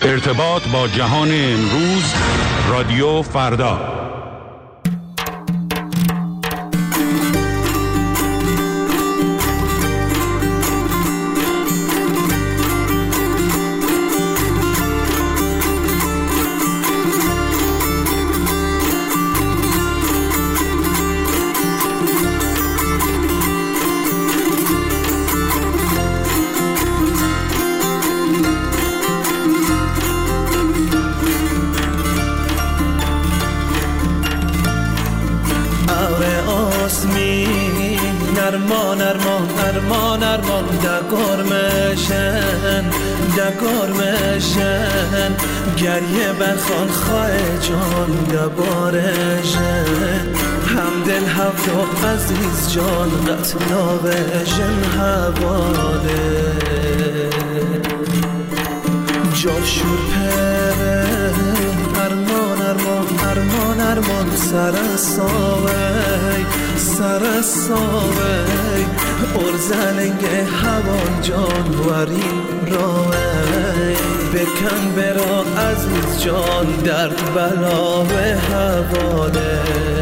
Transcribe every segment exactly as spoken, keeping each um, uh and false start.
ارتباط با جهان امروز، رادیو فردا. ارمان ارمان ارمان ارمان دگرمشن دگرمشن گریه بخوان خواه جان دبارشن همدل هفته عزیز جان قتلاوشن حواله جال شور پره ارمان ارمان ارمان ارمان سر ساوی سر ساوی ارزلنگ هوان جان ورین راوی بکن برا عزیز جان درد بلا به حواله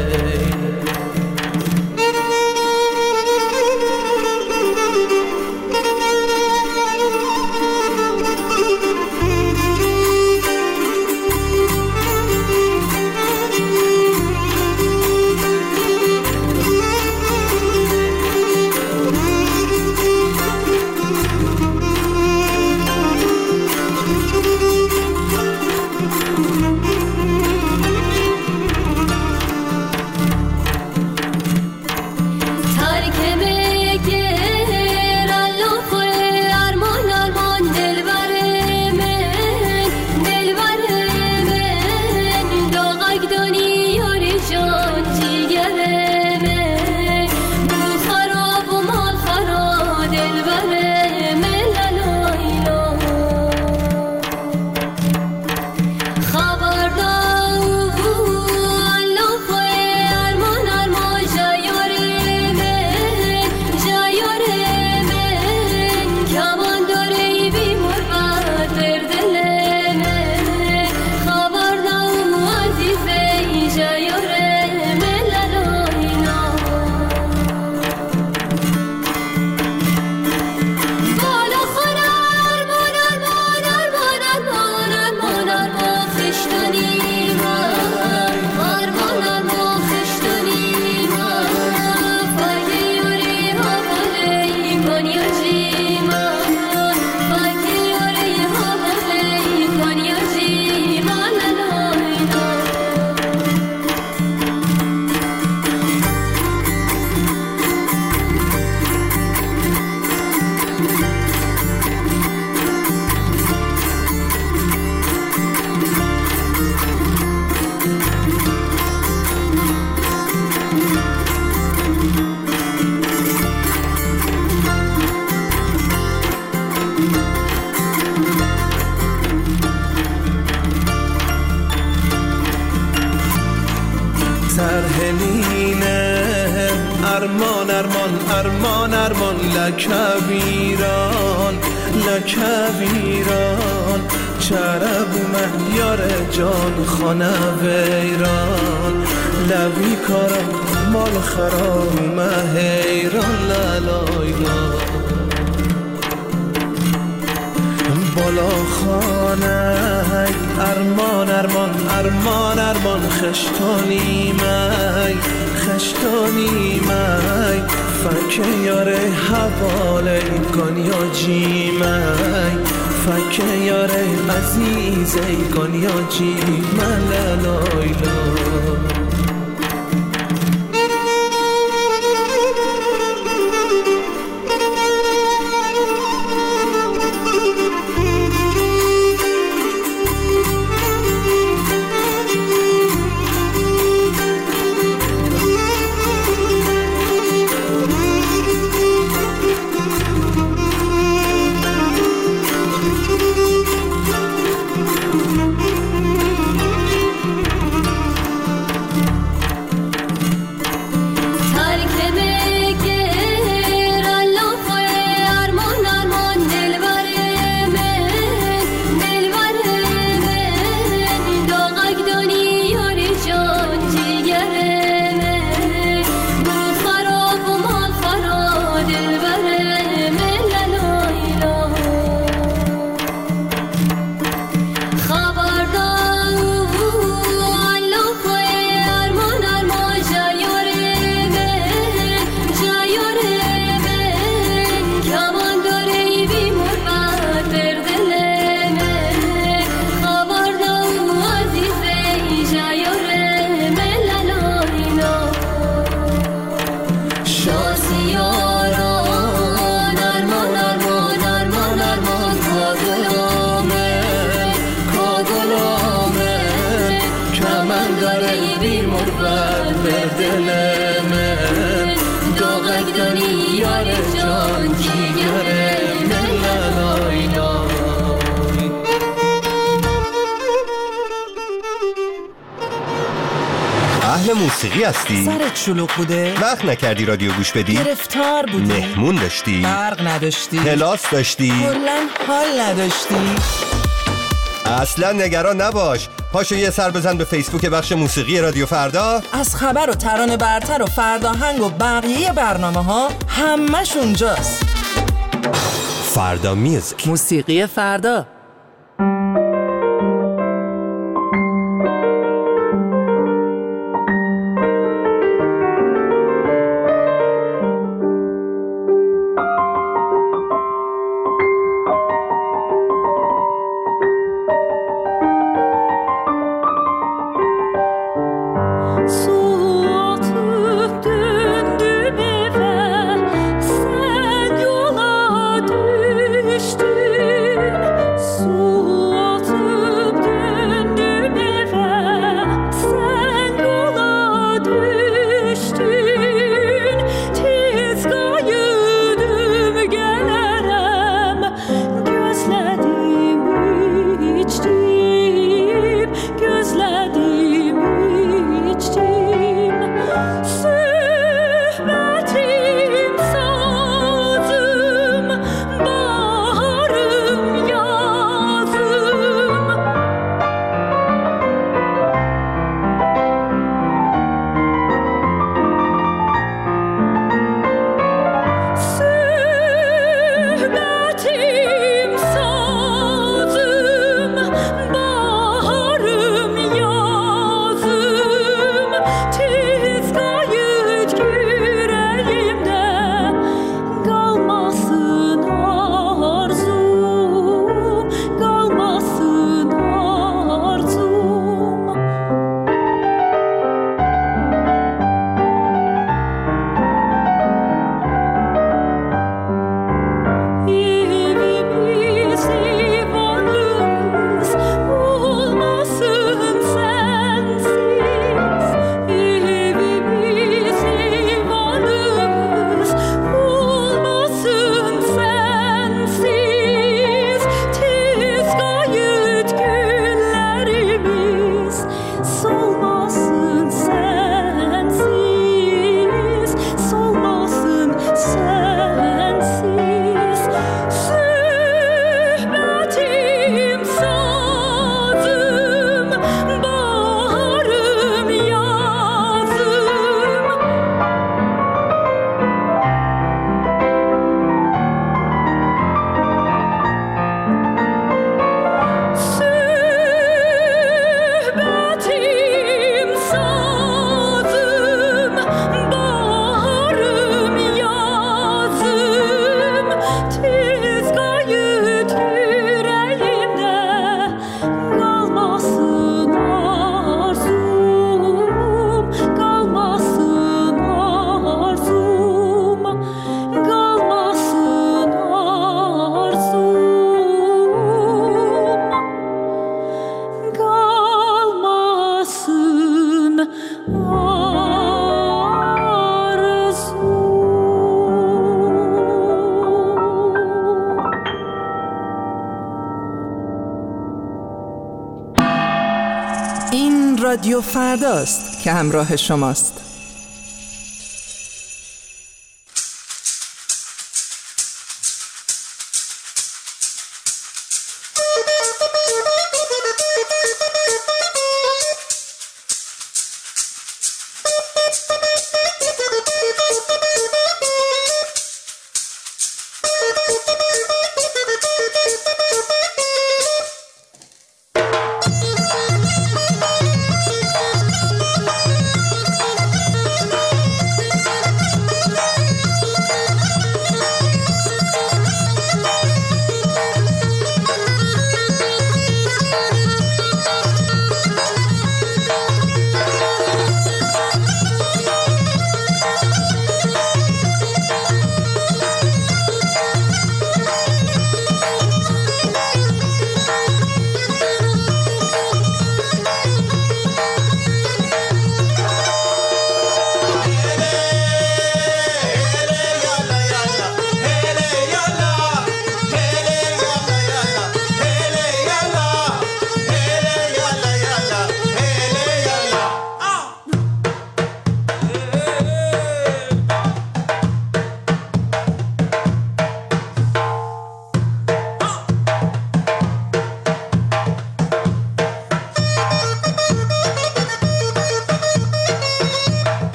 ارمان ارمان ارمان ارمان لکویران لکویران چرب مهیار جان خانه ویران لوی کارم مال خراب مهیران لالایلا بالا خانه ارمان ارمان ارمان ارمان خشتانی می خشتانی می فکه یاره حواله گانیا جی می فکه یاره عزیزه گانیا جی من لالایلا موسیقی هستی؟ سرت شلوغ بوده؟ وقت نکردی رادیو گوش بدی؟ گرفتار بودی؟ مهمون داشتی؟ برق نداشتی؟ کلاس داشتی؟ کلاً حال نداشتی؟ اصلا نگران نباش، پاشو یه سر بزن به فیسبوک بخش موسیقی رادیو فردا. از خبر و ترانه برتر و فرداهنگ و بقیه برنامه ها همش اونجاست. فردا میوزیک، موسیقی فردا. رادیو فرداست که همراه شماست.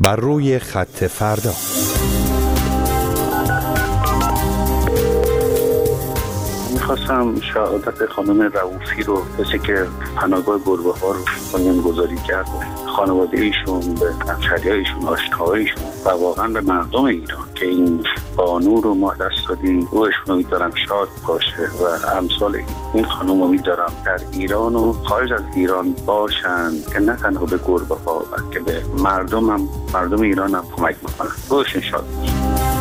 بر روی خط فردا. میخواستم شهادت خانم رؤوفی رو کسی که پناهگاه گربه‌ها رو بنیانگذاری کرد، خانواده ایشون، به همشهریای ایشون، آشناهایشون و واقعا به مردم ایران که این بانو رو ما دست دادیم، روحشون رو می‌دارم شاد باشه و امثال این خانم رو می‌دارم در ایران و خارج از ایران باشن که نه تنها به گربه‌ها بلکه به مردم هم مردم ایران هم کمک می‌کنن. روحشون شاد باشه.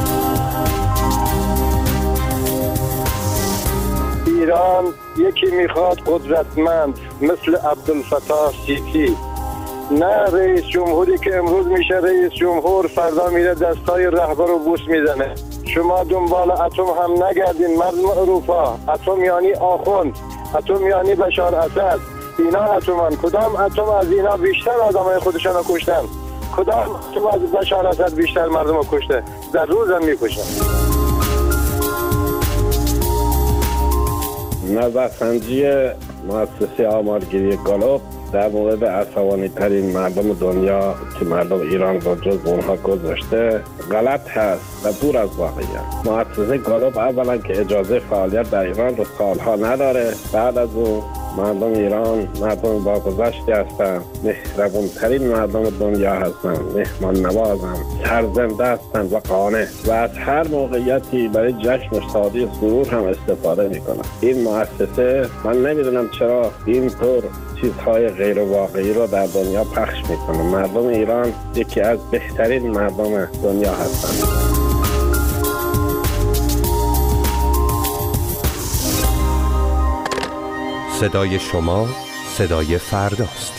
ایران یکی میخواد قدرتمند مثل عبدالفتاح سیسی، نه رئیس جمهوری که امروز میشه رئیس جمهور فردا میره دستای رهبر رو بوس میزنه. شما دنبال اتم هم نگردین مردم اروپا. اتم یعنی آخوند، اتم یعنی بشار اسد. اینا اتمن. کدام اتم از اینا بیشتر آدمای خودشان رو کشتن؟ کدام اتم از بشار اسد بیشتر مردم رو کشته؟ در روز هم میکشن. نظرسنجی مؤسسه آمارگیری گالوب در مورد عصبانی ترین مردم دنیا که مردم ایران رو جز اونها گذاشته غلط هست و دور از واقعیت. مؤسسه گالوب اولا که اجازه فعالیت در ایران رو سالها نداره، بعد از اون مردم ایران مردم با گذشتی هستن، مهربون ترین مردم دنیا هستن، مهمان نوازن، سرزنده هستن و قانع و از هر موقعیتی برای جشن و شادی و سرور هم استفاده میکنن. این مؤسسه من نمیدونم چرا اینطور چیزهای غیر واقعی رو در دنیا پخش میکنه. مردم ایران یکی از بهترین مردم دنیا هستند. صدای شما صدای فرداست.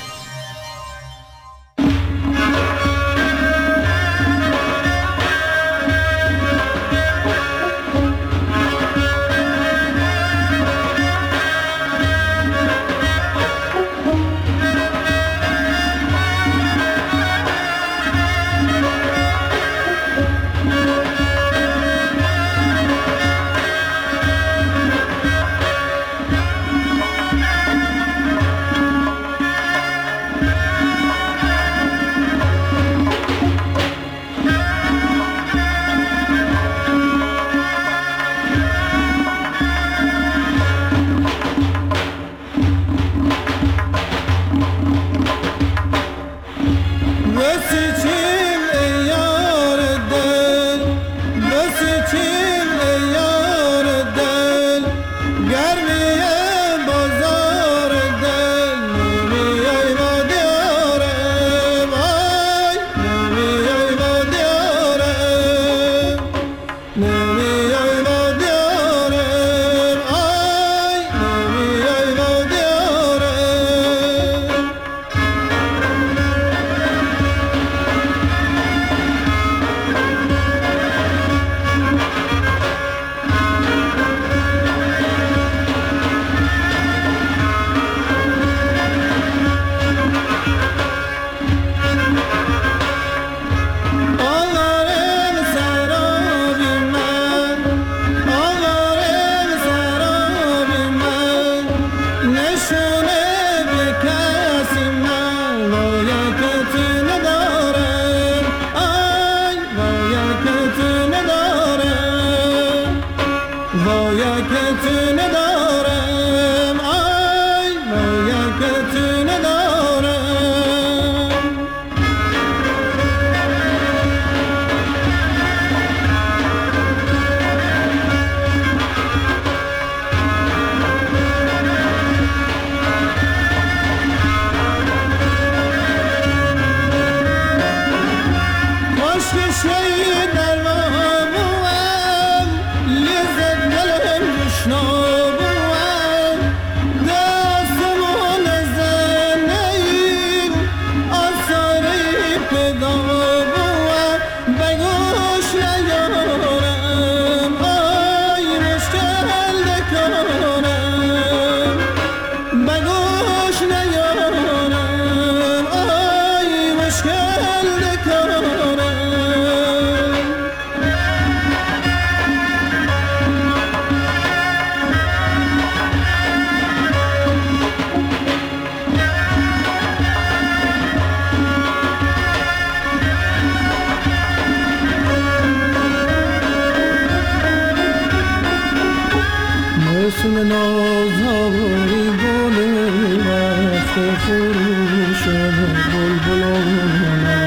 گل نازاری گل وقت فروش بلبلانه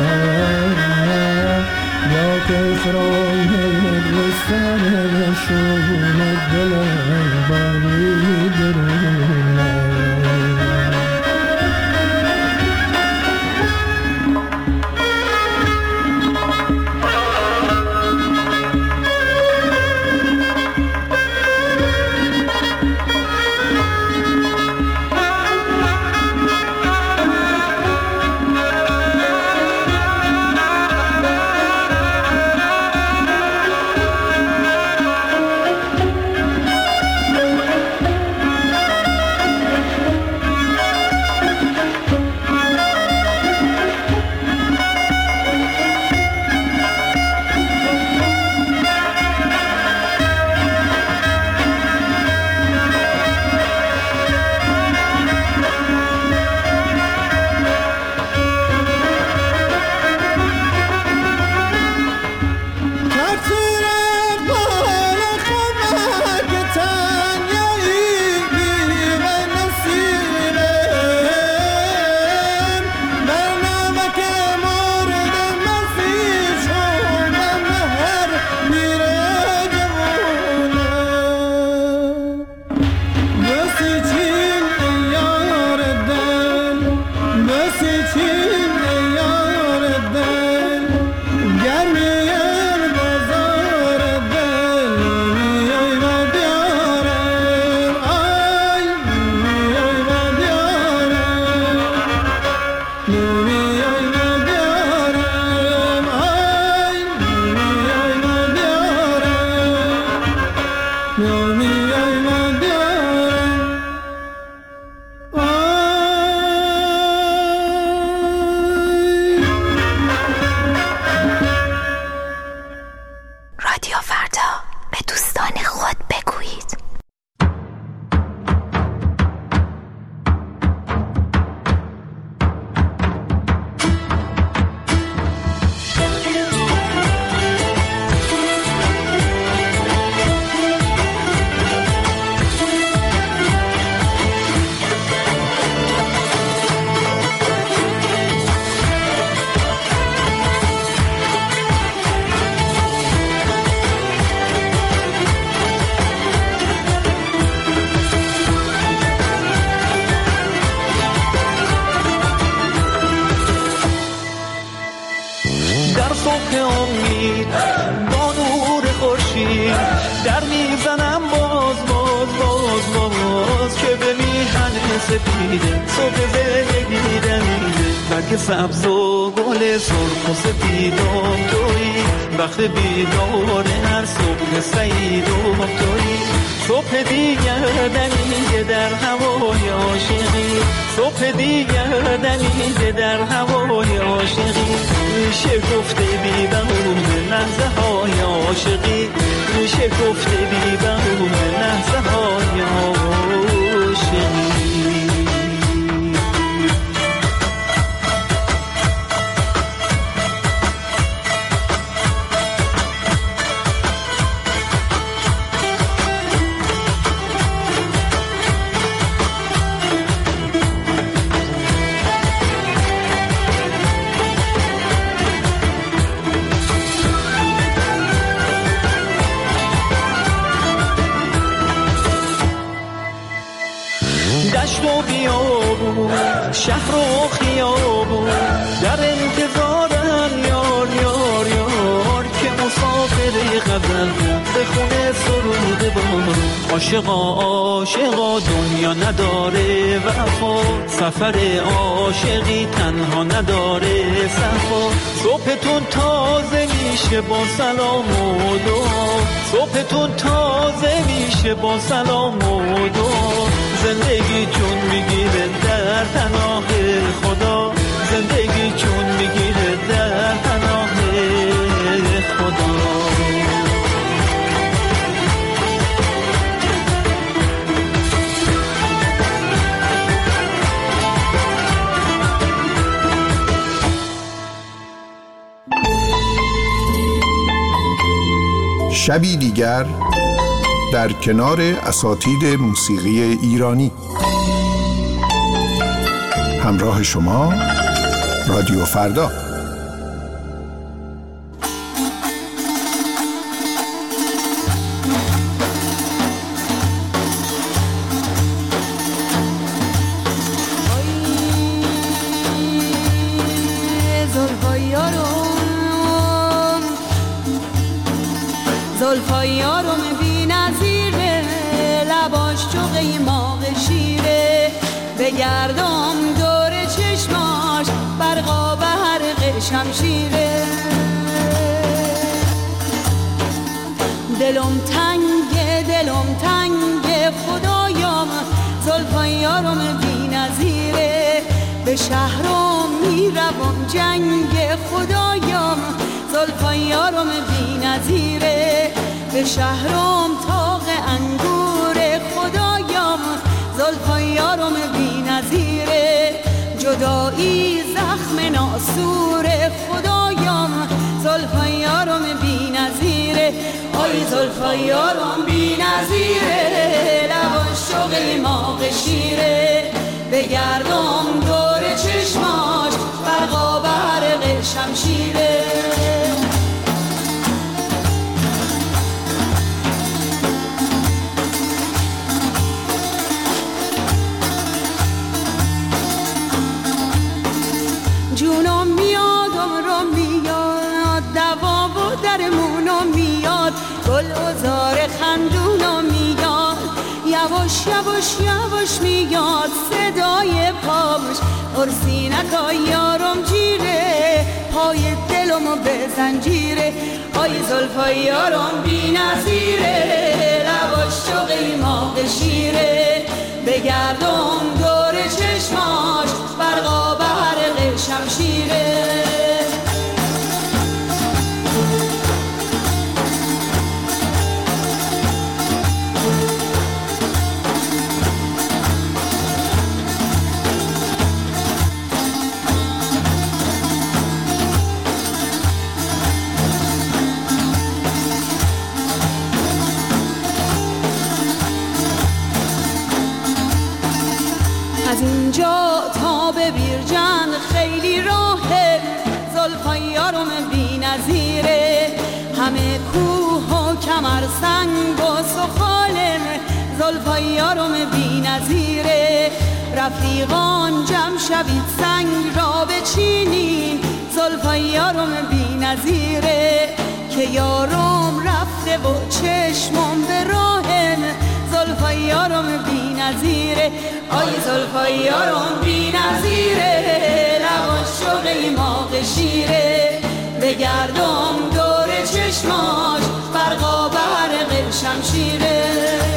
یا کسرای رستن شون دل بانی درونه سبز و گل سرخ و سپیدم تویی، وقت بیدار هر صبح سعیدم تویی، صبح دیگر دمیده در هوای عاشقی، صبح دیگر دمیده در هوای عاشقی، میشه گفته بی بهونه لحظه های عاشقی، میشه گفته بی بهونه لحظه های عاشقی. دشت و بیابون شهر و خیابون در انتظارم یار یار یار که مسافر غزل به خونه سرود بارون. عاشقا عاشقا دنیا نداره وفا، سفر عاشقی تنها نداره صفا، صبحتون تازه میشه با سلام و دعا، صبحتون تازه میشه با سلام و دعا، زندگی چون میگیره در پناه خدا، زندگی چون میگیره در پناه خدا. شبی دیگر در کنار اساتید موسیقی ایرانی. همراه شما رادیو فردا. زلفای یارم بی نظیره، لباش چو قیماق شیره، بگردم دور چشماش برقا به حرق شمشیره. دلم تنگه دلم تنگه خدایم، زلفای یارم بی نظیره، به شهرم میروم جنگ خدایم، زلفای یارم بی نظیره، به شهرم تاق انگور خدایم، زلفای یارم بی نظیره، جدایی زخم ناسور خدایم، زلفای یارم بی نظیره. آی زلفای یارم بی نظیره، لباش چو قیماق شیره، بگردم دور چشماش برقا به حرق شمشیره. جونم میادم رو میاد، دوا و درمونم میاد، گل ازار خندونم میاد، یواش یواش یواش میاد صدای پامش، ارسینکای یارم جیره، پای دلمو به زنجیره. آی زلفای یارم بی نظیره، لباش چو قیماق شیره، بگردم دور چشماش برقا به حرق شمشیره. از اینجا تا به بیرجند خیلی راهه، زلفای یارم بی نظیره، همه کوه و کمر سنگ و سخالم، زلفای یارم بی نظیره، رفیقان جمع شوید سنگ را بچینین، زلفای یارم بی نظیره، که یارم رفته و چشمم به راهم، زلفای یارم بی نظیره. آی زلفای یارم بی نظیره، لباش چو قیماق شیره، بگردم دور چشماش برقا به حرق شمشیره.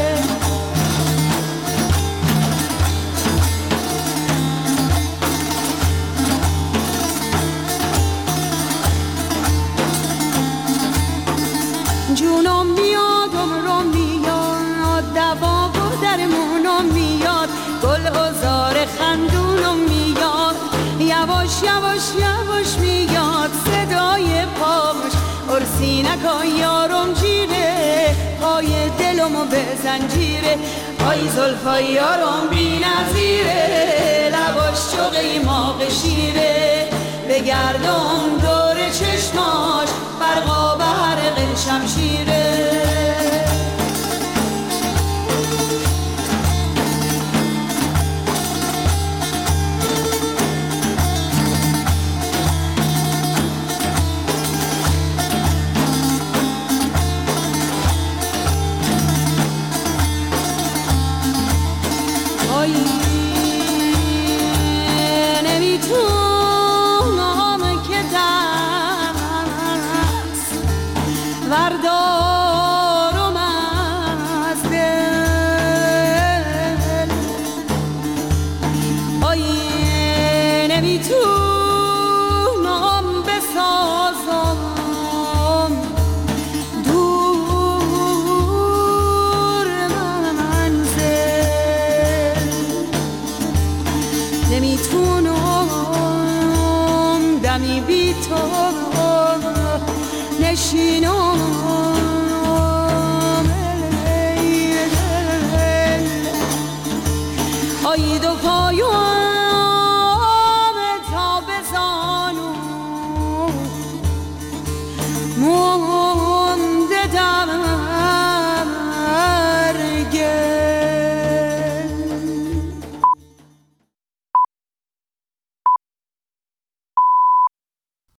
جونم میادم رو میاد، دوا و درمونم میاد، گل ازار خندونم میاد، یواش یواش یواش میاد صدای پامش، ارسینکای یارم جیره، پای دلمو به زنجیره. آی زلفای یارم بی نظیره، لباش چو قیماق شیره، بگردم دور چشماش برقا به حرق شمشیره. نشینم